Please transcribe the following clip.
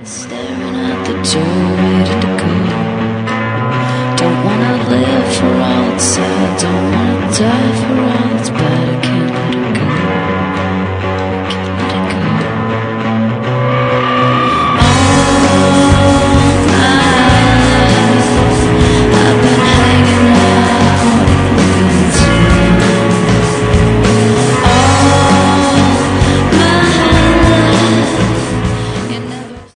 Staring at the door, ready to go. Don't wanna live for all it's said. Don't wanna die